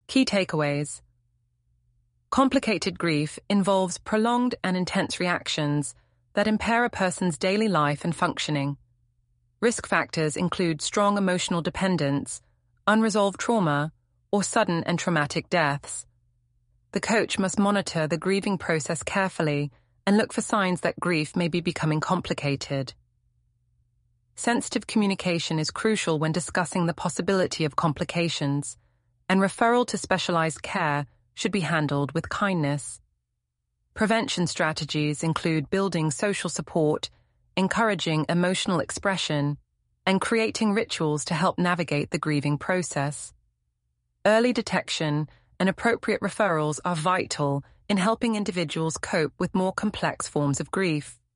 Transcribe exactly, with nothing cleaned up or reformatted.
Key takeaways. Complicated grief involves prolonged and intense reactions that impair a person's daily life and functioning. Risk factors include strong emotional dependence, unresolved trauma, or sudden and traumatic deaths. The coach must monitor the grieving process carefully and look for signs that grief may be becoming complicated. Sensitive communication is crucial when discussing the possibility of complications, and referral to specialized care should be handled with kindness. Prevention strategies include building social support, encouraging emotional expression, and creating rituals to help navigate the grieving process. Early detection and appropriate referrals are vital in helping individuals cope with more complex forms of grief.